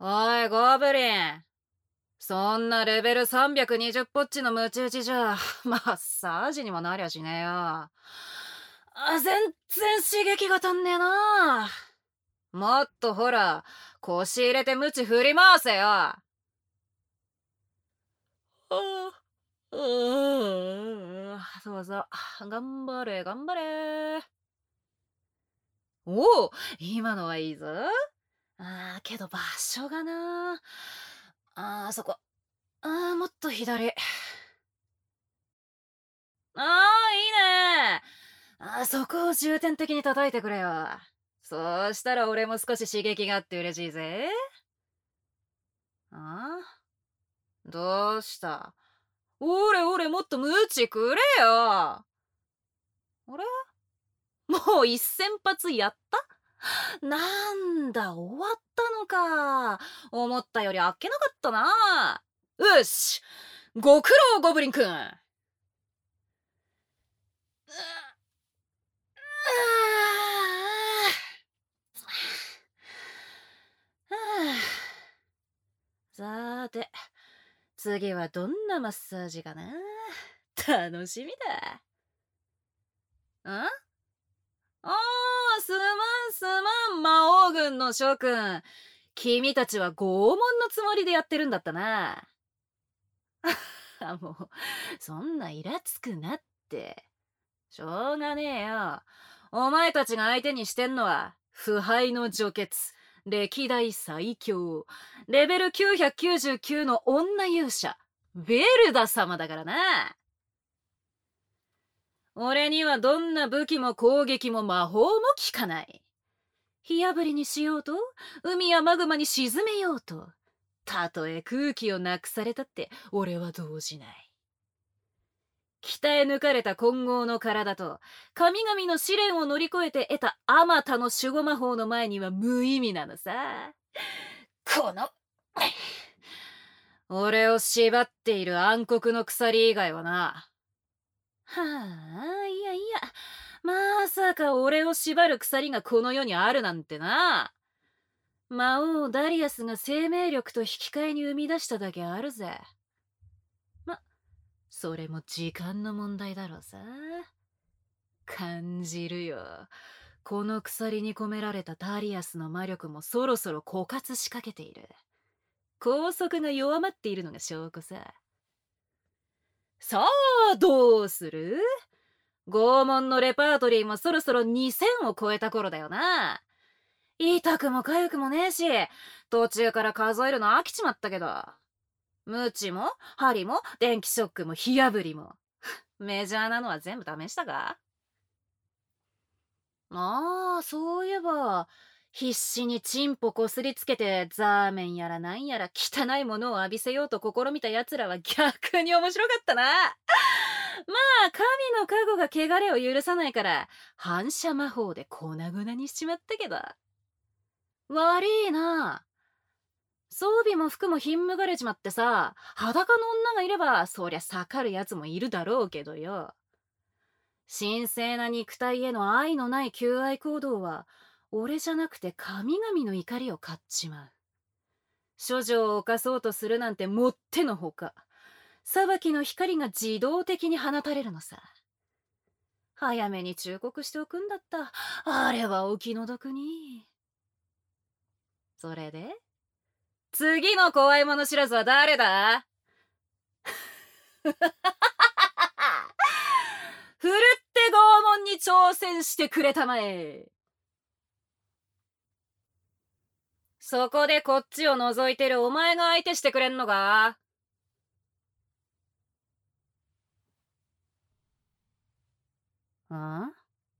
おい、ゴブリン。そんなレベル320ポッチのムチ打ちじゃ、マッサージにもなりゃしねえよ。全然刺激が足んねえな。もっとほら、腰入れてムチ振り回せよ。そうそう。頑張れ、頑張れ。おお、今のはいいぞ。けど場所がな。そこ。もっと左。いいね。そこを重点的に叩いてくれよ。そうしたら俺も少し刺激があって嬉しいぜ。どうした？おれおれ、もっとムチくれよ。あれ、もう1000発やった？なんだ、終わったのか。思ったよりあっけなかったな。よし、ご苦労ゴブリンくん。さーて、次はどんなマッサージかな。楽しみだ。すまんすまん、魔王軍の諸君。君たちは拷問のつもりでやってるんだったな。もう、そんなイラつくなって。しょうがねえよ。お前たちが相手にしてんのは、腐敗の除血、歴代最強、レベル999の女勇者、ベルダ様だからな。俺にはどんな武器も攻撃も魔法も効かない。火あぶりにしようと、海やマグマに沈めようと、たとえ空気をなくされたって俺は動じない。鍛え抜かれた混合の体と神々の試練を乗り越えて得たあまたの守護魔法の前には無意味なのさ。この俺を縛っている暗黒の鎖以外はな。いやいや、まさか俺を縛る鎖がこの世にあるなんてな。魔王ダリアスが生命力と引き換えに生み出しただけあるぜ。それも時間の問題だろうさ。感じるよ。この鎖に込められたダリアスの魔力もそろそろ枯渇しかけている。拘束が弱まっているのが証拠さ。さあ、どうする？拷問のレパートリーもそろそろ2000を超えた頃だよな。痛くも痒くもねえし、途中から数えるの飽きちまったけど。ムチも、針も、電気ショックも、火あぶりも。メジャーなのは全部試したか？そういえば、必死にチンポこすりつけて、ザーメンやらなんやら汚いものを浴びせようと試みた奴らは逆に面白かったな。まあ、神の加護が汚れを許さないから、反射魔法で粉々にしちまったけど。悪いな。装備も服もひんむがれちまってさ、裸の女がいれば、そりゃ盛る奴もいるだろうけどよ。神聖な肉体への愛のない求愛行動は、俺じゃなくて神々の怒りを買っちまう。処女を犯そうとするなんてもってのほか、裁きの光が自動的に放たれるのさ。早めに忠告しておくんだった。あれはお気の毒に。それで次の怖いもの知らずは誰だ？ふるって拷問に挑戦してくれたまえ。そこでこっちを覗いてるお前が相手してくれんのか？は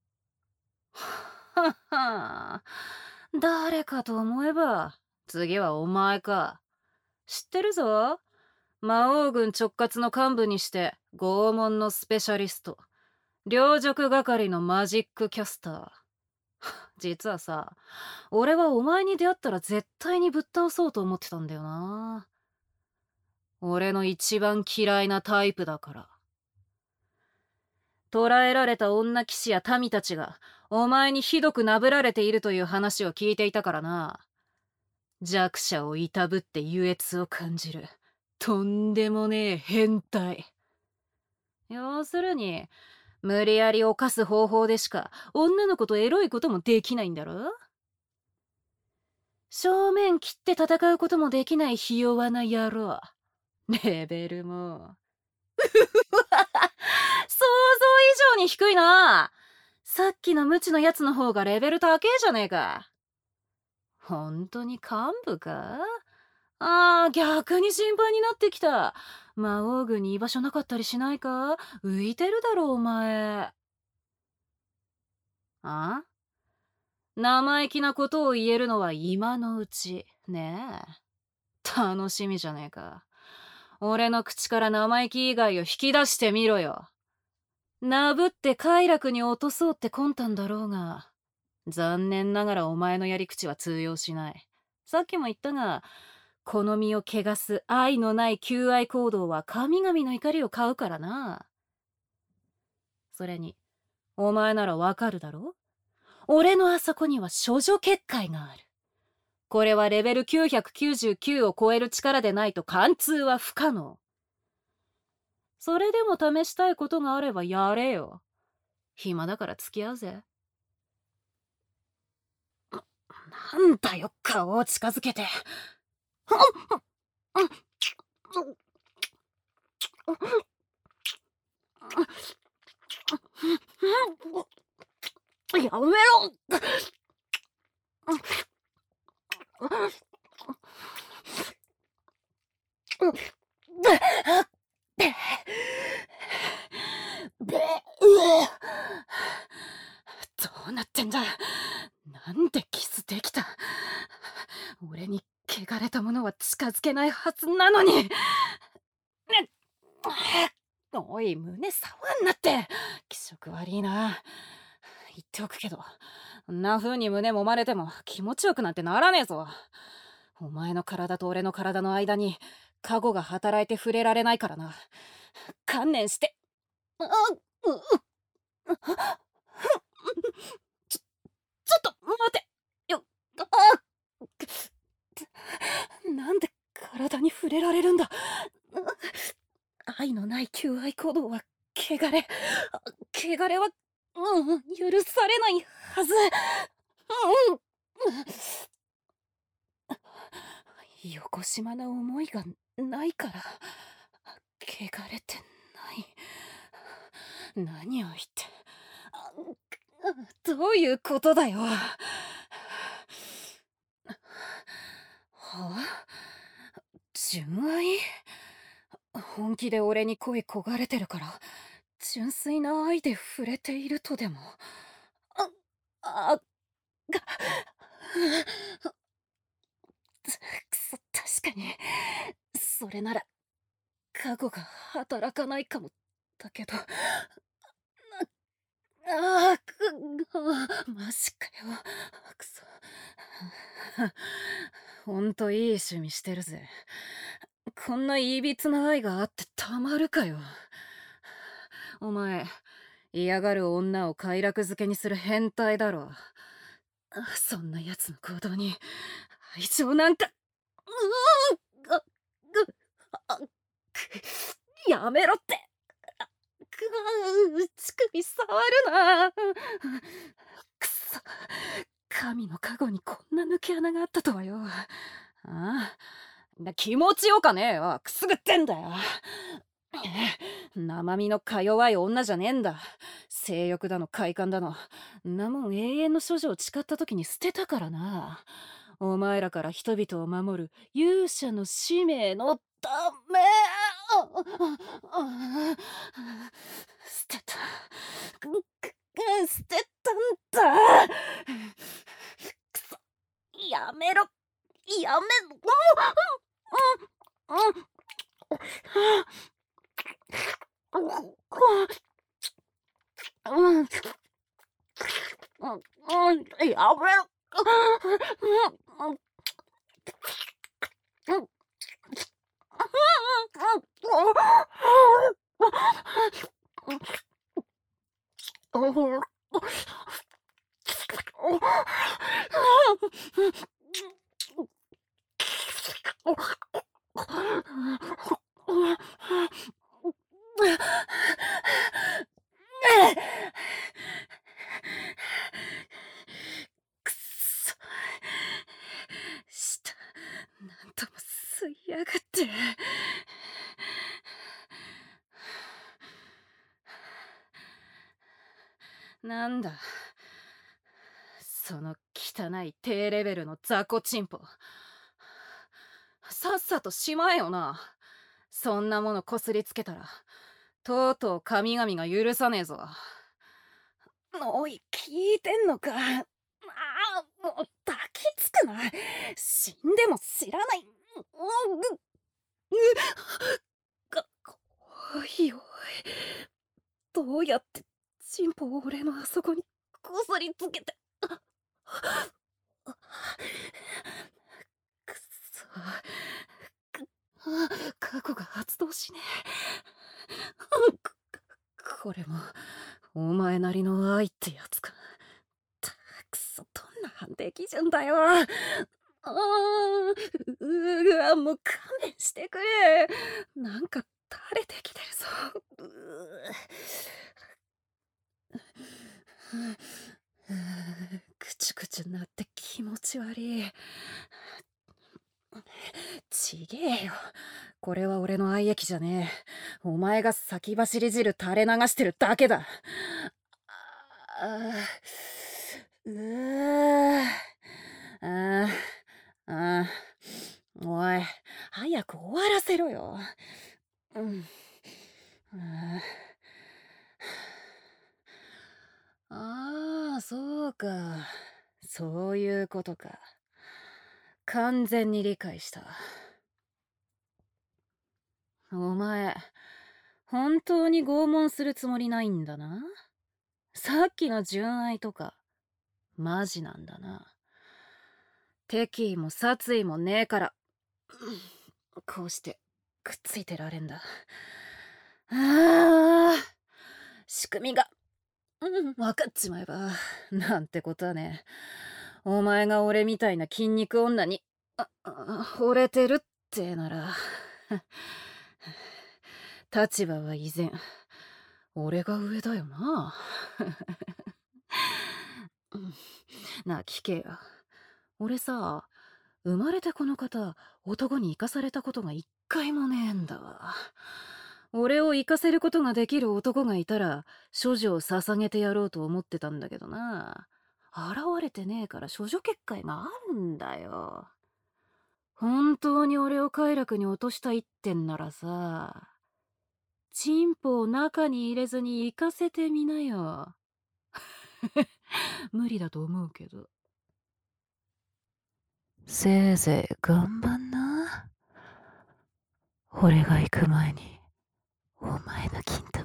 っは。誰かと思えば次はお前か。知ってるぞ。魔王軍直轄の幹部にして拷問のスペシャリスト、両辱係のマジックキャスター。実はさ、俺はお前に出会ったら絶対にぶっ倒そうと思ってたんだよな。俺の一番嫌いなタイプだから。捕らえられた女騎士や民たちがお前にひどくなぶられているという話を聞いていたからな。 弱者をいたぶって優越を感じるとんでもねえ変態。要するに無理やり犯す方法でしか女の子とエロいこともできないんだろ。正面切って戦うこともできないひ弱な野郎。レベルも想像以上に低いな。さっきの無知のやつの方がレベル高えじゃねえか。本当に幹部か。逆に心配になってきた。魔王軍に居場所なかったりしないか。浮いてるだろお前。生意気なことを言えるのは今のうちねえ。楽しみじゃねえか。俺の口から生意気以外を引き出してみろよ。なぶって快楽に落とそうって魂胆だろうが、残念ながらお前のやり口は通用しない。さっきも言ったが、好みを汚す愛のない求愛行動は神々の怒りを買うからな。それに、お前ならわかるだろ？俺のあそこには処女結界がある。これはレベル999を超える力でないと貫通は不可能。それでも試したいことがあればやれよ。暇だから付き合うぜ。なんだよ、顔を近づけて。やめろ。どうなってんだ。なんでキスできた。俺に汚れたものは近づけないはずなのに。おい、胸触んなって。気色悪いな。言っておくけど、んな風に胸揉まれても気持ちよくなんてならねえぞ。お前の体と俺の体の間にカゴが働いて触れられないからな。観念して。ちょっと待てよ。なんで体に触れられるんだ。愛のない求愛行動は汚れ。汚れは、許されないはず。よこしまな思いがないから、汚れてない。何を言って。どういうことだよ。はあ？純愛？本気で俺に恋焦がれてるから、純粋な愛で触れているとでも。が、くそ、確かに。それなら、過去が働かないかも。だけど、マジかよ。くそ。ほんといい趣味してるぜ。こんないびつな愛があってたまるかよ。お前、嫌がる女を快楽づけにする変態だろ。そんな奴の行動に愛情なんか。やめろって。乳首触るな。くそ、神の加護にこんな抜け穴があったとはよ。気持ちよかねえよ。くすぐってんだよ。生身のか弱い女じゃねえんだ。性欲だの快感だの、なもん永遠の処女を誓った時に捨てたからな。お前らから人々を守る勇者の使命のため。捨てた。捨てたんだ。くそ、やめろ。やめろ。やめろ。 くっそ。舌、なんとも吸いやがって。なんだ。その汚い低レベルの雑魚チンポ。さっさとしまえよな。そんなものこすりつけたら、とうとう神々が許さねえぞ。おい、聞いてんのか。もう抱きつくな。死んでも知らない。おいおい。どうやってチンポを俺のあそこにこすりつけて。くっそ。過去が発動しねえ。これもお前なりの愛ってやつか。くそ、どんな判定基準だよ。うわ、もう勘弁してくれ。なんか垂れてきてるぞ。ぐちゅぐちゅなって気持ち悪い。ちげえよ。これは俺の愛液じゃねえ。お前が先走り汁垂れ流してるだけだ。うーああおい、早く終わらせろよ。うん。ああ、そうか。そういうことか。完全に理解した。お前、本当に拷問するつもりないんだな。さっきの純愛とか、マジなんだな。敵意も殺意もねえから、こうしてくっついてられんだ。ああ、仕組みが、分かっちまえば、なんてことはね。お前が俺みたいな筋肉女に、惚れてるってなら、立場は依然、俺が上だよな。なあ、聞けよ。俺さ、生まれてこの方、男に生かされたことが一回もねえんだわ。俺を生かせることができる男がいたら、処女を捧げてやろうと思ってたんだけどな。現れてねえから処女結界があるんだよ。本当に俺を快楽に落としたいってんならさ、チンポを中に入れずに行かせてみなよ。無理だと思うけど。せいぜい頑張んな。俺が行く前に、お前の金